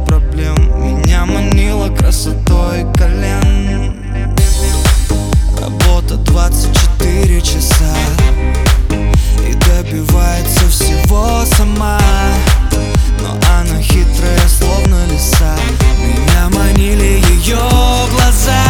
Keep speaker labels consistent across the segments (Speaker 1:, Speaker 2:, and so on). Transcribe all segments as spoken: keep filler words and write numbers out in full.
Speaker 1: проблем. Меня манила красотой колен. Работа двадцать четыре часа и добивается всего сама. Но она хитрая, словно лиса. Меня манили ее глаза,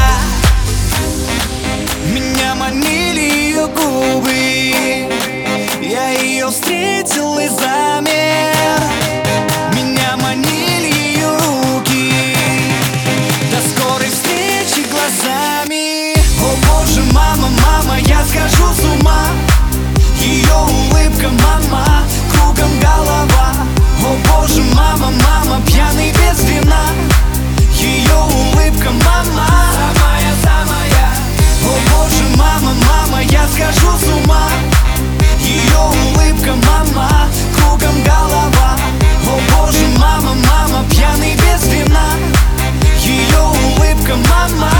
Speaker 1: меня манили ее губы. Я ее встретил и замер. Меня манили ее руки. До скорой встречи глазами. О боже, мама, мама, я схожу с ума. Ее улыбка, мама, кругом голова. О боже, мама, мама, пьяный без вина. Ее улыбка, мама, самая, самая. О боже, мама, мама, я схожу с ума. Ее улыбка, мама, кругом голова. О боже, мама, мама, пьяный без вина. Ее улыбка, мама.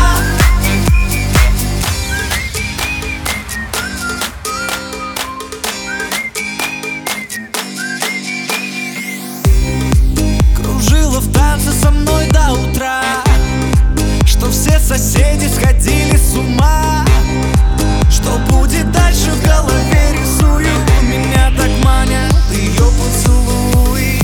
Speaker 1: Кружила в танце со мной до утра, что все соседи сходили с ума. Что будет дальше, в голове рисую. Меня так манят ее поцелуи.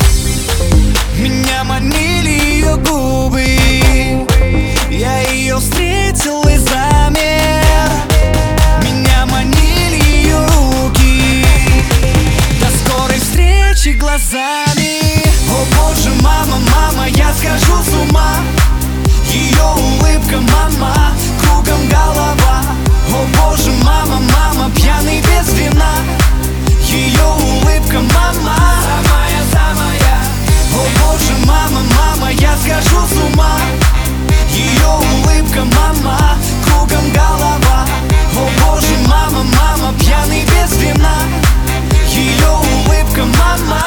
Speaker 1: Меня манили ее губы. Я ее встретил и замер. Меня манили ее руки. До скорой встречи глазами. О боже, мама, мама, я схожу с ума. Ее улыбка, мама, кругом голова. О боже, мама, мама, пьяный без вина. Ее улыбка, мама, самая, самая. О боже, мама, мама, я схожу с ума. Ее улыбка, мама, кругом голова. О боже, мама, мама, пьяный без вина. Ее улыбка, мама.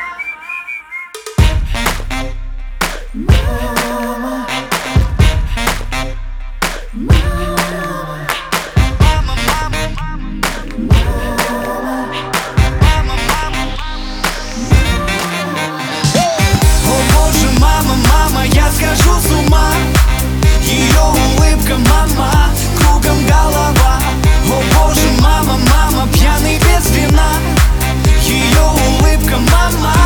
Speaker 1: Я схожу с ума. Ее улыбка, мама, кругом голова. О боже, мама, мама, пьяный без вина. Ее улыбка, мама.